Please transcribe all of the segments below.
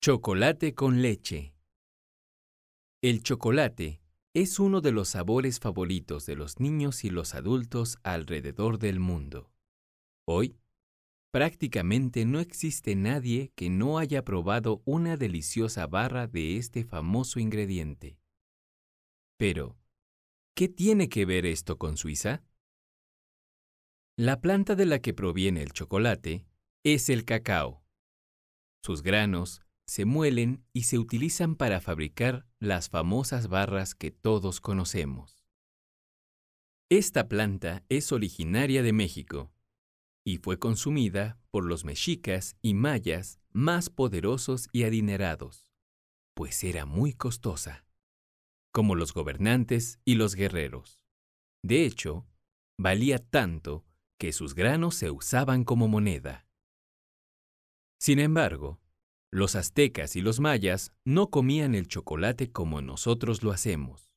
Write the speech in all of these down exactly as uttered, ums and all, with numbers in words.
Chocolate con leche. El chocolate es uno de los sabores favoritos de los niños y los adultos alrededor del mundo. Hoy, prácticamente no existe nadie que no haya probado una deliciosa barra de este famoso ingrediente. Pero, ¿qué tiene que ver esto con Suiza? La planta de la que proviene el chocolate es el cacao. Sus granos se muelen y se utilizan para fabricar las famosas barras que todos conocemos. Esta planta es originaria de México y fue consumida por los mexicas y mayas más poderosos y adinerados, pues era muy costosa, como los gobernantes y los guerreros. De hecho, valía tanto que sus granos se usaban como moneda. Sin embargo, los aztecas y los mayas no comían el chocolate como nosotros lo hacemos.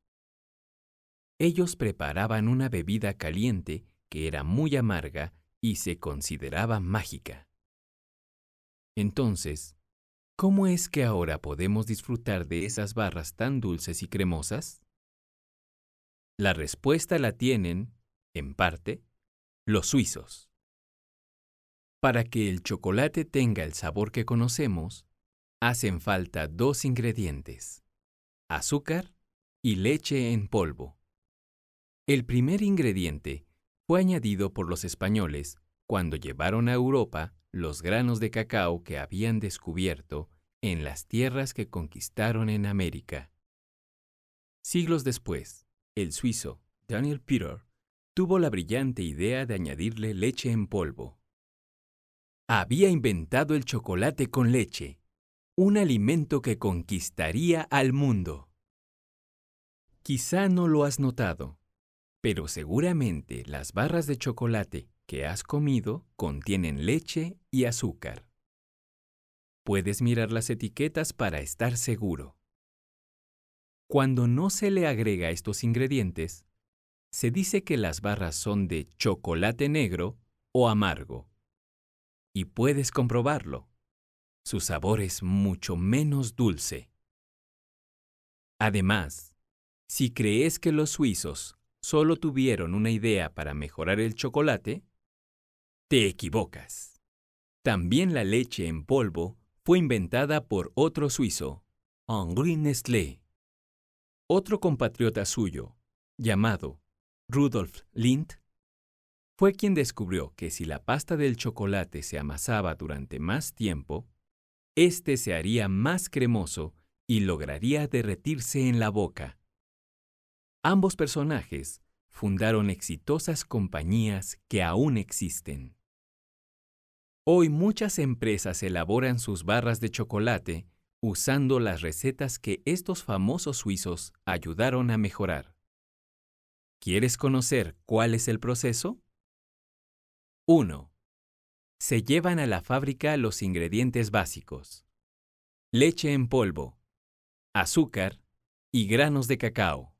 Ellos preparaban una bebida caliente que era muy amarga y se consideraba mágica. Entonces, ¿cómo es que ahora podemos disfrutar de esas barras tan dulces y cremosas? La respuesta la tienen, en parte, los suizos. Para que el chocolate tenga el sabor que conocemos, hacen falta dos ingredientes: azúcar y leche en polvo. El primer ingrediente fue añadido por los españoles cuando llevaron a Europa los granos de cacao que habían descubierto en las tierras que conquistaron en América. Siglos después, el suizo Daniel Peter tuvo la brillante idea de añadirle leche en polvo. Había inventado el chocolate con leche, un alimento que conquistaría al mundo. Quizá no lo has notado, pero seguramente las barras de chocolate que has comido contienen leche y azúcar. Puedes mirar las etiquetas para estar seguro. Cuando no se le agrega estos ingredientes, se dice que las barras son de chocolate negro o amargo. Y puedes comprobarlo. Su sabor es mucho menos dulce. Además, si crees que los suizos solo tuvieron una idea para mejorar el chocolate, te equivocas. También la leche en polvo fue inventada por otro suizo, Henri Nestlé. Otro compatriota suyo, llamado Rudolf Lindt, fue quien descubrió que si la pasta del chocolate se amasaba durante más tiempo, éste se haría más cremoso y lograría derretirse en la boca. Ambos personajes fundaron exitosas compañías que aún existen. Hoy muchas empresas elaboran sus barras de chocolate usando las recetas que estos famosos suizos ayudaron a mejorar. ¿Quieres conocer cuál es el proceso? uno. Se llevan a la fábrica los ingredientes básicos: leche en polvo, azúcar y granos de cacao.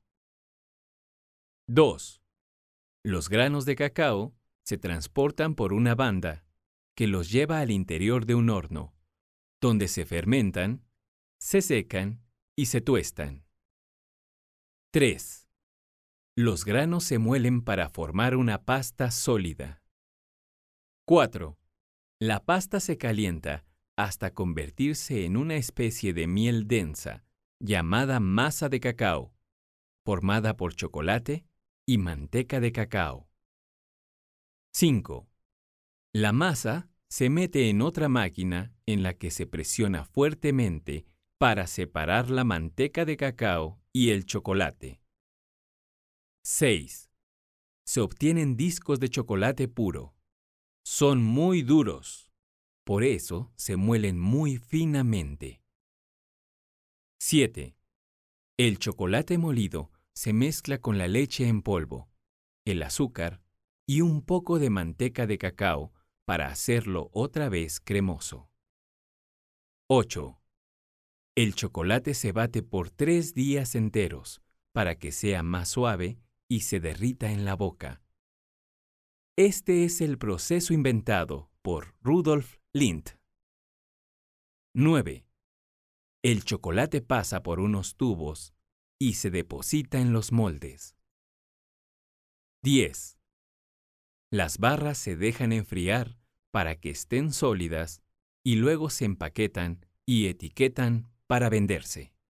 dos. Los granos de cacao se transportan por una banda que los lleva al interior de un horno, donde se fermentan, se secan y se tuestan. tres. Los granos se muelen para formar una pasta sólida. cuatro. La pasta se calienta hasta convertirse en una especie de miel densa, llamada masa de cacao, formada por chocolate y manteca de cacao. cinco. La masa se mete en otra máquina en la que se presiona fuertemente para separar la manteca de cacao y el chocolate. seis. Se obtienen discos de chocolate puro. Son muy duros, por eso se muelen muy finamente. siete. El chocolate molido se mezcla con la leche en polvo, el azúcar y un poco de manteca de cacao para hacerlo otra vez cremoso. ocho. El chocolate se bate por tres días enteros para que sea más suave y se derrita en la boca. Este es el proceso inventado por Rudolf Lindt. nueve. El chocolate pasa por unos tubos y se deposita en los moldes. diez. Las barras se dejan enfriar para que estén sólidas y luego se empaquetan y etiquetan para venderse.